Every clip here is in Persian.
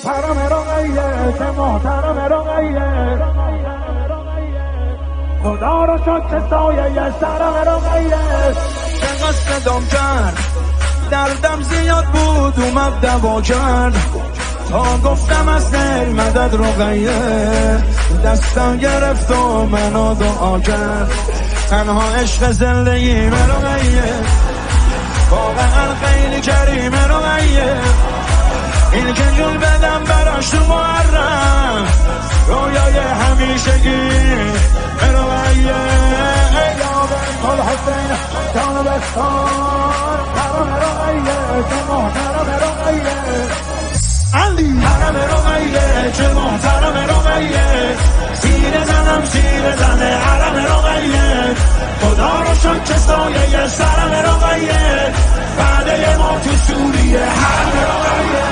حرم رقیه که محترم رقیه خدا رو شکر سایه سرم رقیه چقدر صدام کرد دردم زیاد بود اومد دوا کرد تا گفتم از دل مدد رقیه دستم گرفت و منو دعا کرد تنها عشق زندگی رقیه واقعا خیلی کریم رقیه این که جون بدم براش تو محرم رویای همیشگی رقیه یا بنت الحسین جان بستان حرم رقیه که محترم رقیه علی حرم رقیه چه محترم رقیه سینه زنم سینه زنه حرم رقیه خدا رو شکر سایه سرم رقیه بعد ما تو سوریه حرم رقیه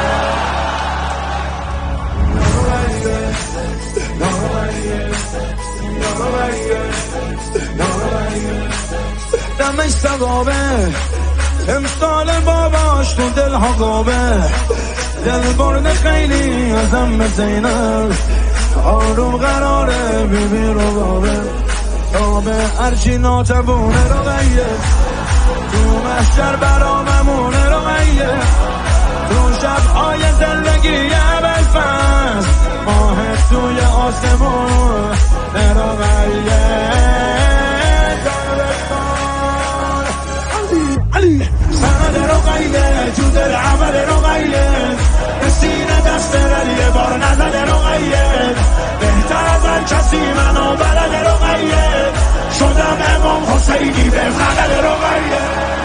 دمش سقابه امسال باباش تو دلها قابه دل برده خیلی ازم زینب آروم قراره بیبی رو بابه تابه هرچی ناتبونه رقیه تو محشر براممونه رقیه تو شبهای زندگی ابوالفضل ماه توی آسمون رقیه علی سند رقیه تو دل عمل رقیه سینه دست یه بار نزد رقیه بهتر از هر کسی منو بلد رقیه شدم امام حسینی به فقد رقیه